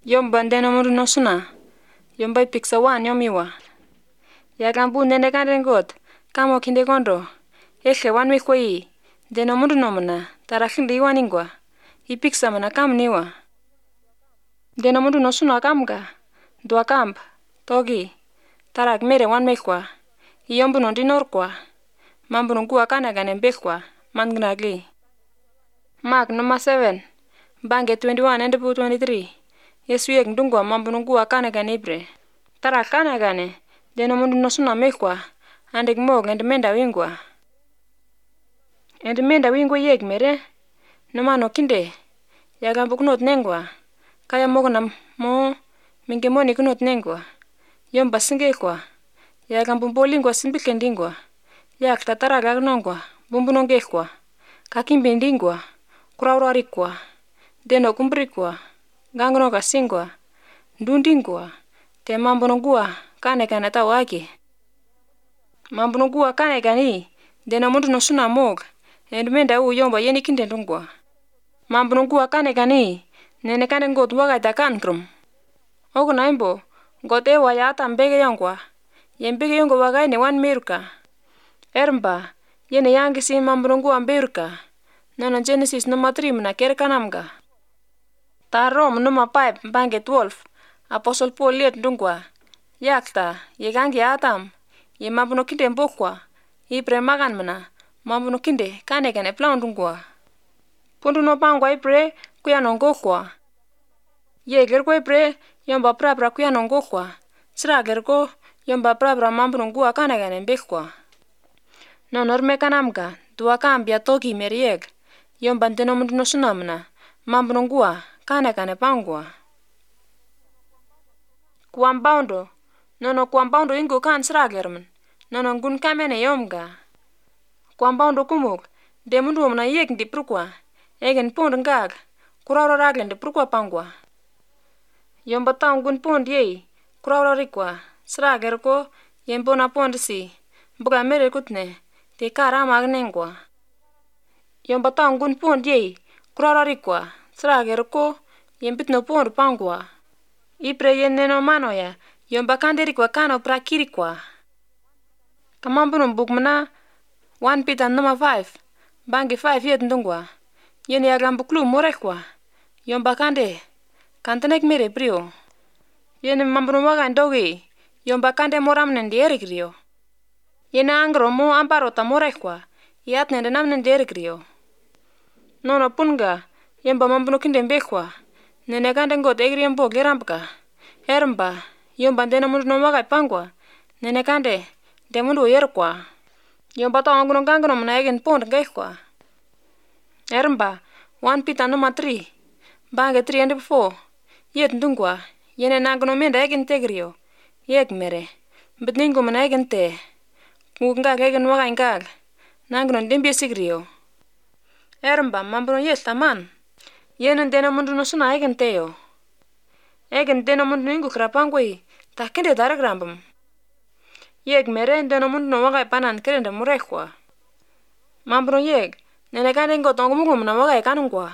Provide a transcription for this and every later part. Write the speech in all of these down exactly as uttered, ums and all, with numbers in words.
Yomba ndeno mundu nosuna. Yomba ipiksa wan yomiwa. Yakambu nene kande ngot. Kamo kinde kondo. Eshe wan mikoi. Ndeno mundu nomuna. Tarakindi iwaningwa. Ipiksa mana kamniwa. Ndeno mundu nosuna kamga. Dua kamp. Togi. Tarak mere wan mekwa. Iyombu nondinorkwa. Mambu nungua kanagane mbekwa. Mangnagli. Mark number seven. Bange twenty-one and twenty-three. Yesu yek ndungwa mambu nungua kanagane ibre. Tarak kanagane. Ndeno mundu nosuna mekwa. Andik mog and menda wingwa. And menda wingwa yek mere. Numano kinde. Yakambu kunot nengwa. Kaya mogo na mo. Mingemoni kunot nengwa. Yomba singekwa. Yakambu mbolingwa simbikendingwa. Yak tataraga nongwa. Bumbu nongekwa. Kakimbindingwa. Kuraurarikwa. Deno kumbrikwa. Gangno kasingwa. Ndundingwa. Te mambu nungua kanegane tawake. Mambu nungua kanegani. Deno mundu nosuna mog. And menda u yomba yeni kinde ndungwa. Mambu nungua kanegani. Nene kande ngot waga itakan krum. Ogu naimbo. Ngot ewa ya ata mbege yongwa. Yembege yongwa waga ini wan miruka. Ermba. Yene yangisi mambu nungua mbiruka. Nono Genesis number three mna kerkanamga. Ta Rome number five bange twelve. Apostle Paul liet ndungwa. Yakta. Yegangi atam. Ye mambu no kinde mbokwa. Ibre magan mna. Mambu no kinde kanegane plau ndungwa. Pundu no pangwa ibre kuya nongokwa. Ye gerko ibre yomba prabra kuya nongokwa. Sira gerko yomba prabra mambu nungua kanegane mbekwa. Nonor mekanamga. Dua kambia togi merieg. Yomba ndeno mundu nosunamna. Mambu nungua kanegane pangwa. Kuambaundo. Nono kuambaundo ingo kan sira german. Nono ngun kamene yomga. Kuambaundo kumuk. De mundu omna yek ndi prukwa. Egen pond ngag. Kurauro ragle ndi prukwa pangwa. Yomba tau ngun pond yei. Kurauro rikwa. Sira gerko yembona pond si. Mbuga mere kutne. Te karama agnengwa. Yomba tau ngun pond yei. Kurauro rikwa. Sira gerko yembitno pond pangwa. Ibre yeneno mano ya. Yomba kanderikwa kano prakirikwa. Kamambu numbuk mna. one Peter number five. Bangi five yet ndungwa. Yene yagambu klu morekwa. Yomba kande. Kantenek mere brio. Yene mambu numaga ndogi. Yomba kande moram nende erikrio. Yene angro mo ambarota morekwa. Yat nende nam nende erikrio. Nono punga. Yomba mambu nukinde mbekwa. Nene kande ngot egri mbo gerambka. Ermba. Yomba ndeno mundu numaga pangwa. Nene kande. De mundu yerkwa. Yomba tau anguno gangno mna egen pond ngekwa. Ermba. one Peter number three. Bange three and four. Yet ndungwa. Yene nanguno menda egen tegrio. Yek mere. Bitningo mna egen te. Ngungag egen waga ingag. Nanguno ndembye sigrio. Ermba mambuno yes taman. Yene ndeno mundu nosuna egen teo. Egen ndeno mundu ingo krapangwe. Takende daragrambam. Yek mere ndeno mundu no waga panan kerende murekwa. Mambuno yek. Nene kande ngot ongumungu mna waga ikanungwa.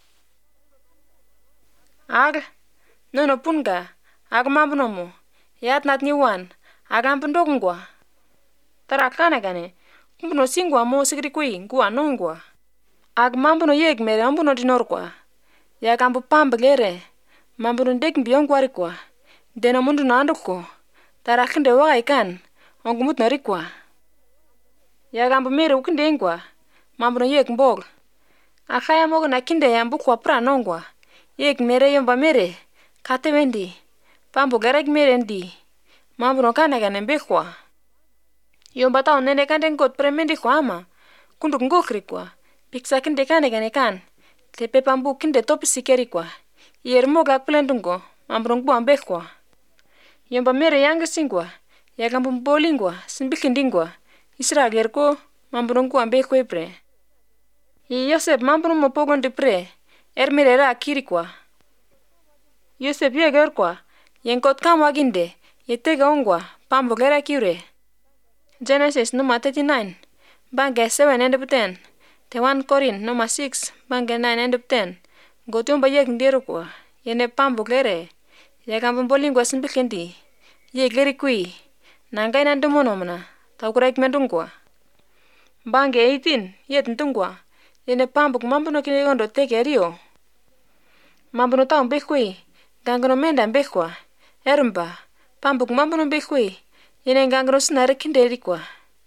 Ag. Nono punga. Ag mambuno mo. Yat nat niwan. Agam pendokungwa. Tarak kanegane. Kumbuno singwa mo sigri kui ngua nongwa. Ag mambuno yek mere ambuno dinorkwa. Yakambu pambagere. Mambuno ndek mbiyongwa rikwa. Deno mundu na anduko. Tarakinde waga ikan. Ongumut na rikwa. Yakambu mere ukinde ingwa. Mambuno yek mbog. Akaya mogo na kinde yambu kwa pra nongwa. Yek mere yomba mere. Kate wendi. Pambu garek mere ndi. Mambuno kanegane mbekwa. Yomba tau nene kande ngot premendi kwa ama. Kunduk ngokrikwa. Piksa kinde kanegane kan. Tepe pambu kinde topi sikerikwa. Yer moga kulendungo. Mambuno ngua mbekwa. Yomba mere yange singwa. Yakambu mbolingwa. Simbikindingwa. Isra gerko. Mambuno ngua mbekwa ibre. Yi Yosef mambuno mopogon di pre. Er mere ra kirikwa. Yosef ye gerkwa. Yenkot kama ginde. Yetega ongwa. Pambu gera kiure. Genesis number thirty-nine. Bange seven and ten. Te one Corin number six. Bange nine and ten. Gotyomba yek ndirukwa. Yene pambu gere. Yakamba mbolingwa simbilkendi. Ye gleri kui. Nangai nandumono mna. Taukurek mendungwa. Bange eighteen yet ntungwa. Yene pambuk mambuno kine gondo teke rio. Mambuno tau mbekui. Gangono menda mbekwa. Ermba. Pambuk mambuno mbekui. Yene gangono sinare kinderi kwa.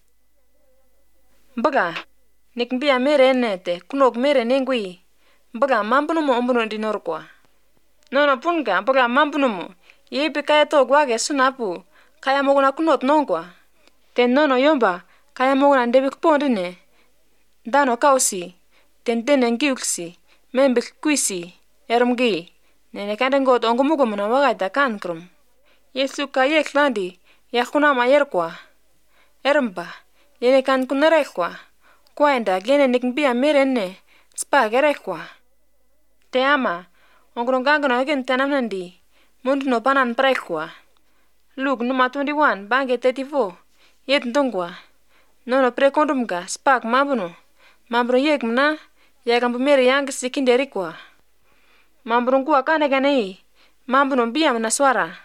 Mbaga. Nikmbia mere nete. Kunok mere nengui. Mbaga mambuno mo ombuno dinor kwa. Nono punga mbaga mambuno mo. Yebi kaya to gwage sunapu. Kaya mogona kunot nongwa. Ten nono yomba. Kaya mogona ndebi kupondine. Dano kausi. Ten tene ngiuksi. Membik kuisi. Ermgi. Nene kande ngot ongumugo muna wagaita kankrum. Yesu ka yek landi. Yakuna mayerkwa. Ermba. Yene kan kunerekwa. Kwa enda gene nikmbia merenne. Spa gerekwa. Te ama. Ongrongango na yogen tenam nandi. Mundu no panan prekwa. Luke numa twenty-one bange thirty-four. Yet ntungwa. Nono prekondumga spak mambuno. Mambuno yek mna. Yakambu mere yang sikinderi kwa. Mambuno kuwa kane kane. Mambuno mbia mna swara.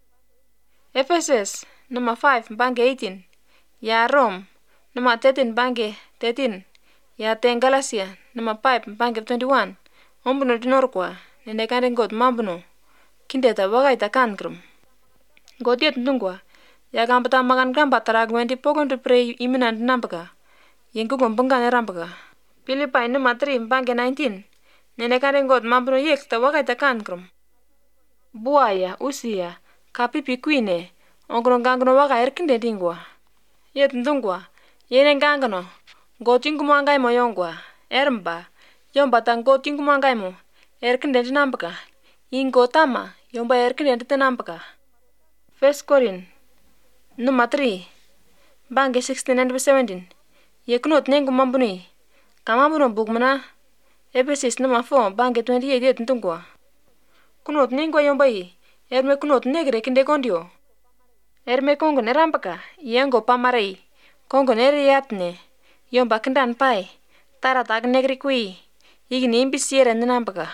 Ephesus numa five bange eighteen. Ya Rome numa thirteen bange thirteen. Ya ten Galatia numa five bange twenty-one. Ombuno dinor kwa. Nene kande ngot mambuno. Kindeta wagaita kankrum. Gotiet ntungwa. Yakambata magan gamba taragwendi pogondu pre iminan nambaga. Yengu gombunga nerambaga. Philippi numa three bange nineteen. Nene kande ngot mambuno yek ta wagaita kankrum. Buaya usia. Kapipi kuine. Ongro ngangno waga erkinde dingwa. Yet ntungwa. Yene ngangno. Gotingu mangai mo yongwa. Ermba. Yomba ta gotingu mangai mo. Erkinde dinambaga. Ingo tama. Yomba erkinde dinambaga. First Corin. Numa three. Bange sixteen and seventeen. Yeknot nengu mambuni. Kamambuno bugmana. Ephesus numa four bange twenty-eight yet ntungwa. Kunot nengwa yomba yi. Erme kunot negre kinde kondio. Erme kongo nerambaka. Yengo pamarei. Kongo nere yatne. Yomba kindan pai. Taratag negri kui. Igni imbi siere nenambaka.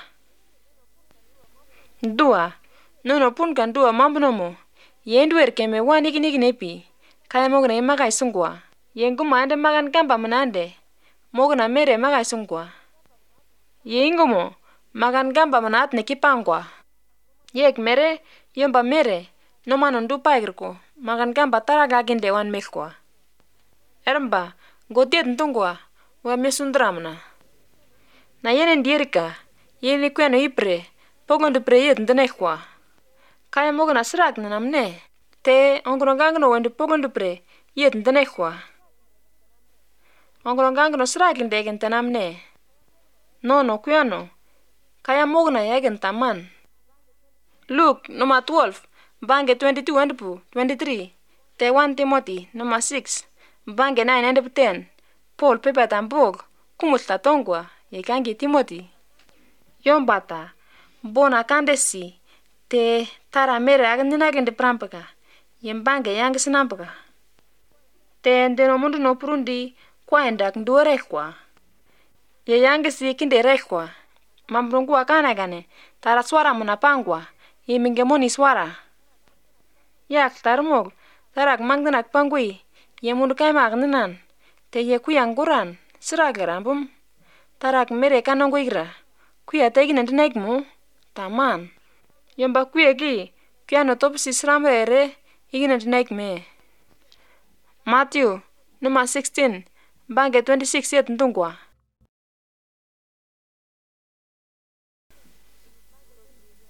Dua. Nono punkan dua mambuno mo. Yendu erkeme wan igni ignepi. Kaya mogna imaga isungwa. Yengu maande magan gamba manande. Mogna mere maga isungwa. Yengu mo. Magan gamba manatne kipangwa. Yek mere. Yomba mere. No manon du paigirko. Magan gamba taraga ginde wan mekwa. Ermba. Gotiet ntungwa. Wa mesundramna. Na yene ndierika. Yene kweno ipre. Pogondu pre yet ntenekwa. Kaya mogna srak na namne. Te ongrongangno wendu pogondu pre yet ntenekwa. Ongrongangno srak indegen tenamne. Nono kweno. Kaya mogna yagen taman. Luke numa twelve. Bange twenty-two and twenty-three. Te one Timothy numa six. Bange nine and ten. Paul pepe tambog. Kumulta tongwa. Yekangi Timothy. Yombata. Bona kandesi. Te tara mere agendinagende prampaka. Yembange yang sinampaka. Te ndeno mundu no prundi. Kwa endak nduwa rekwa. Ye yang si kinde rekwa. Mambrungu wakana gane. Tara swara munapangwa. Yeminge moni swara. Yak tarmog. Tarak mangdanak pangui. Yemundu kay magninan. Te ye kuyang guran. Siragarambum. Tarak mere kanongo igra. Kuya tegin ndinegmu. Taman. Yomba kuya gi. Kuya no topsi sramere. Igin ndinegme. Matthew. Numa sixteen. Bange twenty-six yet ntungwa.